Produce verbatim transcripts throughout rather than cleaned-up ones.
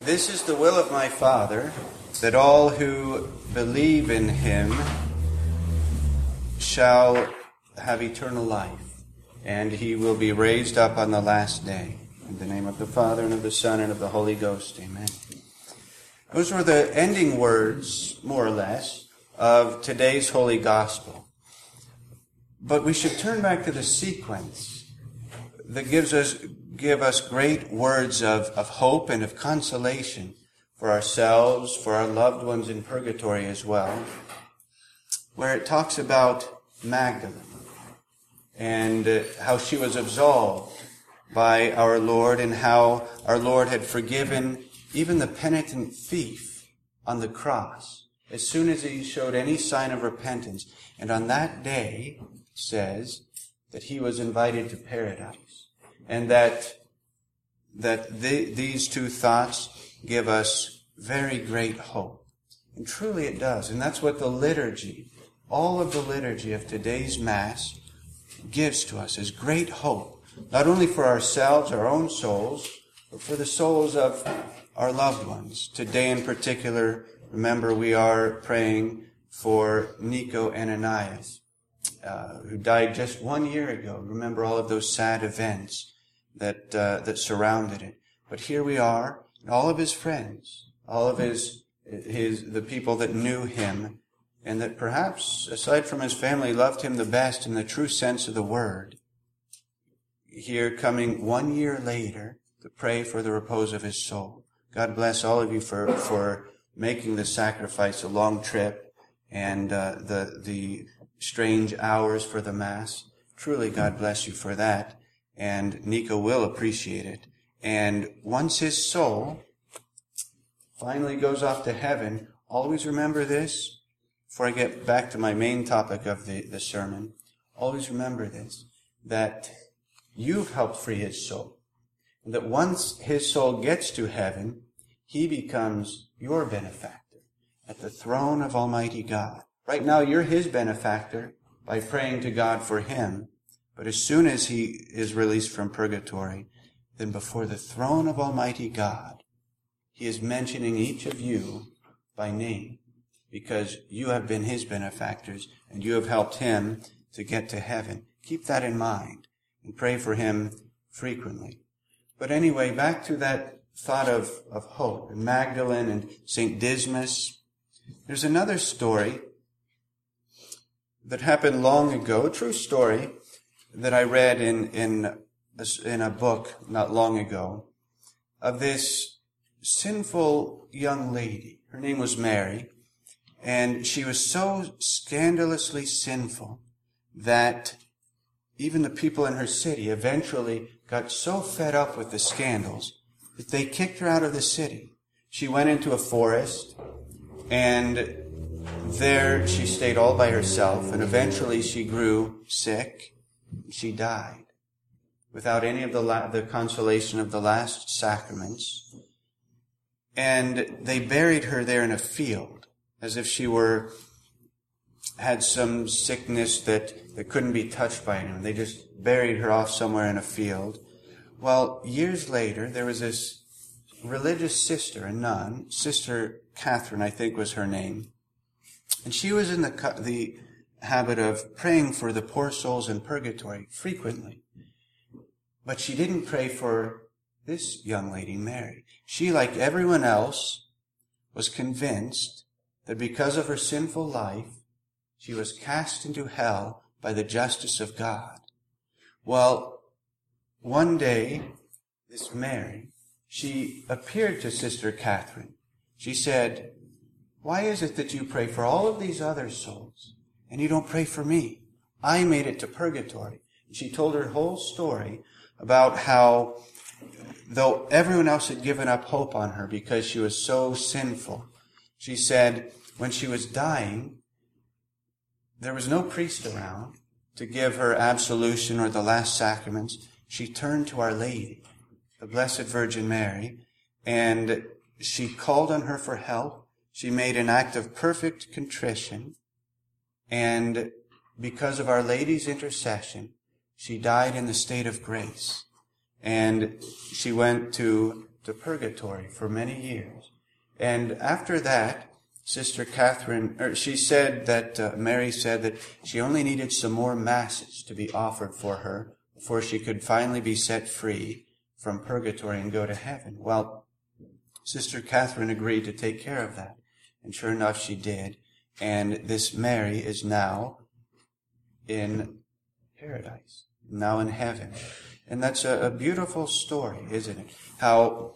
This is the will of my Father, that all who believe in him shall have eternal life, and he will be raised up on the last day. In the name of the Father, and of the Son, and of the Holy Ghost. Amen. Those were the ending words, more or less, of today's Holy Gospel. But we should turn back to the sequence that gives us give us great words of, of hope and of consolation for ourselves, for our loved ones in purgatory as well, where it talks about Magdalene and uh, how she was absolved by our Lord, and how our Lord had forgiven even the penitent thief on the cross as soon as he showed any sign of repentance. And on that day, it says that he was invited to paradise. And that that the, these two thoughts give us very great hope. And truly it does. And that's what the liturgy, all of the liturgy of today's Mass gives to us, is great hope. Not only for ourselves, our own souls, but for the souls of our loved ones. Today in particular, remember, we are praying for Nico Ananias, uh, who died just one year ago. Remember all of those sad events that uh, that surrounded it. But here we are, and all of his friends, all of his his the people that knew him, and that perhaps, aside from his family, loved him the best in the true sense of the word, here coming one year later to pray for the repose of his soul. God bless all of you for for making the sacrifice, a long trip, and uh, the the strange hours for the Mass. Truly, God bless you for that. And Nico will appreciate it. And once his soul finally goes off to heaven, always remember this, before I get back to my main topic of the, the sermon, always remember this, that you've helped free his soul. And that once his soul gets to heaven, he becomes your benefactor at the throne of Almighty God. Right now, you're his benefactor by praying to God for him. But as soon as he is released from purgatory, then before the throne of Almighty God, he is mentioning each of you by name, because you have been his benefactors and you have helped him to get to heaven. Keep that in mind and pray for him frequently. But anyway, back to that thought of, of hope, and Magdalene and Saint Dismas. There's another story that happened long ago, a true story, that I read in, in, a, in a book not long ago, of this sinful young lady. Her name was Mary, and she was so scandalously sinful that even the people in her city eventually got so fed up with the scandals that they kicked her out of the city. She went into a forest, and there she stayed all by herself, and eventually she grew sick. She died without any of the la- the consolation of the last sacraments. And they buried her there in a field, as if she were had some sickness that, that couldn't be touched by anyone. They just buried her off somewhere in a field. Well, years later, there was this religious sister, a nun, Sister Catherine, I think was her name. And she was in the the habit of praying for the poor souls in purgatory frequently. But she didn't pray for this young lady, Mary. She, like everyone else, was convinced that because of her sinful life, she was cast into hell by the justice of God. Well, one day, this Mary, she appeared to Sister Catherine. She said, "Why is it that you pray for all of these other souls, and you don't pray for me? I made it to purgatory." And she told her whole story about how, though everyone else had given up hope on her because she was so sinful, she said when she was dying, there was no priest around to give her absolution or the last sacraments. She turned to Our Lady, the Blessed Virgin Mary, and she called on her for help. She made an act of perfect contrition, and because of Our Lady's intercession, she died in the state of grace. And she went to to purgatory for many years. And after that, Sister Catherine, or she said that, uh, Mary said that she only needed some more masses to be offered for her before she could finally be set free from purgatory and go to heaven. Well, Sister Catherine agreed to take care of that. And sure enough, she did. And this Mary is now in paradise, now in heaven. And that's a, a beautiful story, isn't it? How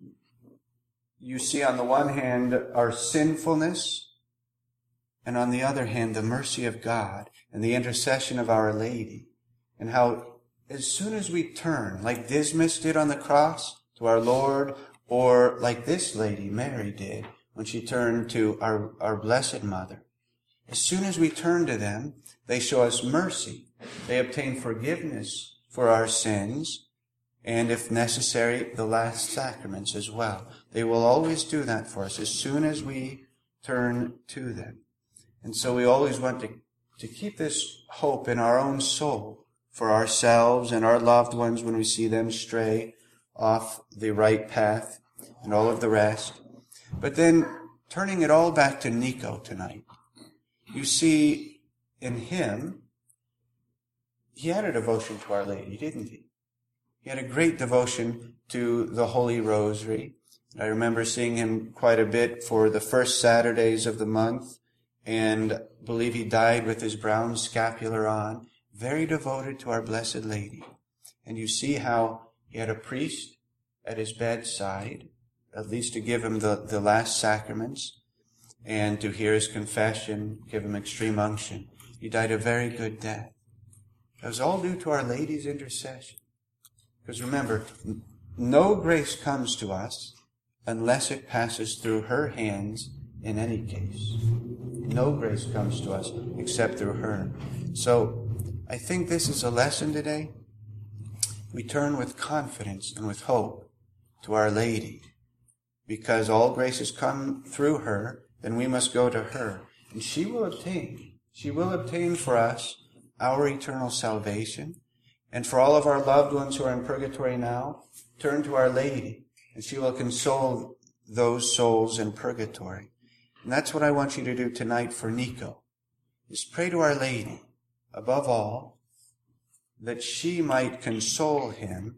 you see on the one hand our sinfulness, and on the other hand the mercy of God and the intercession of Our Lady. And how as soon as we turn, like Dismas did on the cross, to our Lord, or like this lady, Mary, did when she turned to our, our Blessed Mother, as soon as we turn to them, they show us mercy. They obtain forgiveness for our sins, and if necessary, the last sacraments as well. They will always do that for us as soon as we turn to them. And so we always want to, to keep this hope in our own soul for ourselves and our loved ones when we see them stray off the right path and all of the rest. But then turning it all back to Nico tonight, you see in him, he had a devotion to Our Lady, didn't he? He had a great devotion to the Holy Rosary. I remember seeing him quite a bit for the first Saturdays of the month, and believe he died with his brown scapular on, very devoted to Our Blessed Lady. And you see how he had a priest at his bedside, at least to give him the, the last sacraments, and to hear his confession, give him extreme unction. He died a very good death. It was all due to Our Lady's intercession. Because remember, no grace comes to us unless it passes through her hands in any case. No grace comes to us except through her. So I think this is a lesson today. We turn with confidence and with hope to Our Lady. Because all graces come through her, then we must go to her. And she will obtain. She will obtain for us our eternal salvation. And for all of our loved ones who are in purgatory now, turn to Our Lady, and she will console those souls in purgatory. And that's what I want you to do tonight for Nico, is pray to Our Lady, above all, that she might console him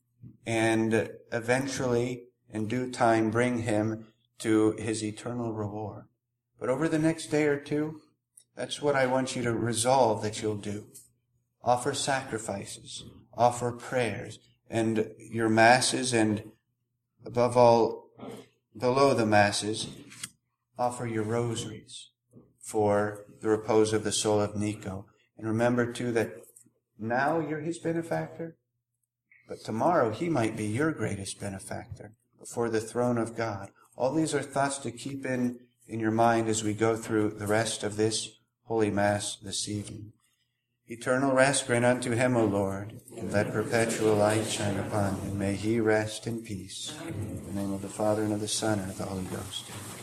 and eventually, in due time, bring him to his eternal reward. But over the next day or two, that's what I want you to resolve that you'll do. Offer sacrifices, offer prayers, and your masses, and above all, below the masses, offer your rosaries for the repose of the soul of Nico. And remember, too, that now you're his benefactor, but tomorrow he might be your greatest benefactor before the throne of God. All these are thoughts to keep in, in your mind as we go through the rest of this Holy Mass this evening. Eternal rest grant unto him, O Lord, and let perpetual light shine upon him. May he rest in peace. In the name of the Father, and of the Son, and of the Holy Ghost.